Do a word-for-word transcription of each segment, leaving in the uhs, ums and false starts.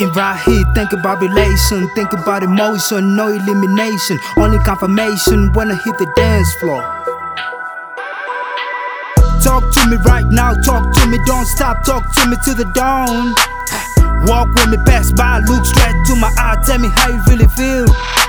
Sitting right here, thinking about relation, thinking about emotion, no elimination, only confirmation when I hit the dance floor. Talk to me right now, talk to me, don't stop, talk to me to the dawn. Walk with me, pass by, look straight to my eye, tell me how you really feel.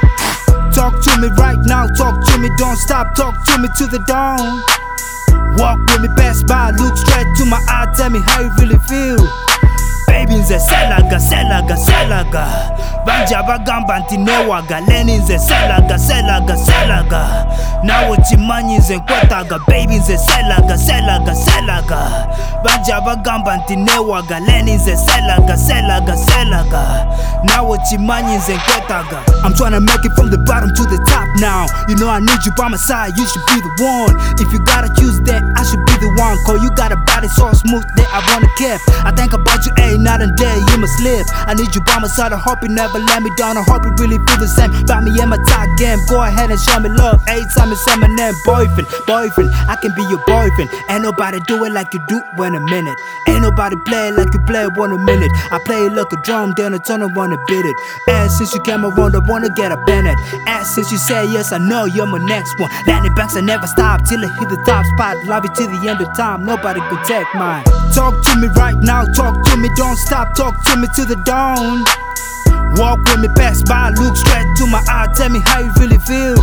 Talk to me right now, talk to me, don't stop, talk to me to the dawn. Walk with me, pass by, look straight to my eye, tell me how you really feel. Baby nze selaga, selaga, selaga. Banja bagamba nti newaga. Leni nze selaga, selaga, selaga. Nawe chimanyi nze nkwetaga. Baby nze selaga, selaga, selaga. Banja bagamba nti newaga. Leni nze selaga, selaga, selaga. Nawe chimanyi nze nkwetaga. I'm trying to make it from the bottom to the top now. You know I need you by my side, you should be the one. If you gotta choose then I should be the one. Cause you got a body so smooth that I wanna keep. I think about you ain't night and day, you must live. I need you by my side, I hope you never let me down. I hope you really feel the same about me and my top game. Go ahead and show me love, eight time you say my name. Boyfriend, boyfriend, I can be your boyfriend. Ain't nobody do it like you do in a minute. Ain't nobody play it like you play it one a minute. I play it like a drum, then I turn and wanna beat it. And since you came around, I wanna get a Bennett. And since you say yes, I know you're my next one. Landing banks, I never stop till I hit the top spot. Love you till the end of time, nobody could take mine. Talk to me right now, talk to me, don't stop, talk to me to the dawn. Walk with me, pass by, look straight to my eye, tell me how you really feel.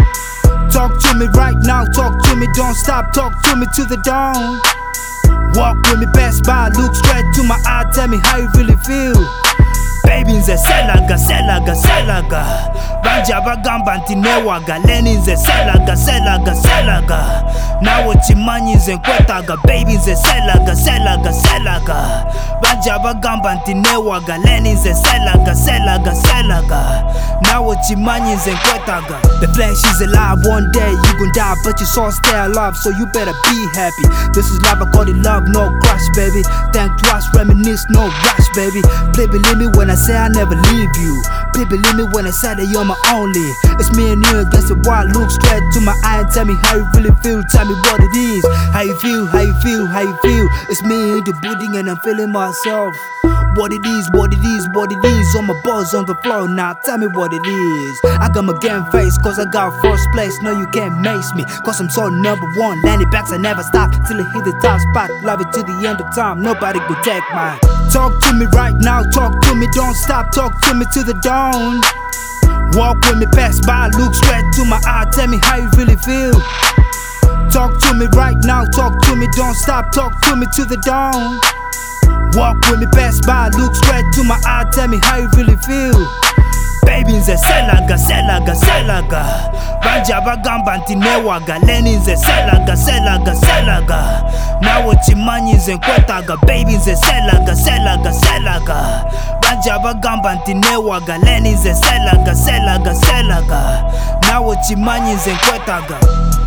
Talk to me right now, talk to me, don't stop, talk to me to the dawn. Walk with me, pass by, look straight to my eye, tell me how you really feel. Baby nze selaga, selaga, selaga. Banja bagamba nti newaga. Leni nze selaga, selaga, selaga. Nawe chimanyi nze nkwetaga. Baby nze selaga, selaga, selaga. Banja bagamba nti newaga. Leni nze selaga, selaga, selaga. Nawe chimanyi nze nkwetaga. The flesh is alive, one day you gon' die, but your soul stay alive, so you better be happy. This is love, I call it love, no crush, baby. Think twice, reminisce, no rush, baby. Play believe me when I say I never leave you. Play believe me when I say that you're my only. It's me and you against the wall. Look straight to my eye and tell me how you really feel. Tell me what it is. How you feel, how you feel, how you feel. It's me in the building and I'm feeling myself. What it is, what it is, what it is. On my balls on the floor now, tell me what it is. I got my game face cause I got first place. No you can't mace me cause I'm so number one. Landing backs I never stop till I hit the top spot. Love it to the end of time, nobody could take mine. Talk to me right now, talk to me, don't stop, talk to me to the dawn. Walk with me, pass by, look straight to my eye, tell me how you really feel. Talk to me right now, talk to me, don't stop, talk to me to the dawn. Walk with me, pass by, look straight to my eye, tell me how you really feel. Baby nze selaga, selaga, selaga. Banja bagamba nti newaga. Leni nze selaga, selaga, selaga. Nawe chimanyi nze nkwetaga. Baby nze selaga, selaga, selaga. Banja bagamba nti newaga. Leni nze selaga, selaga, selaga. Nawe chimanyi nze nkwetaga.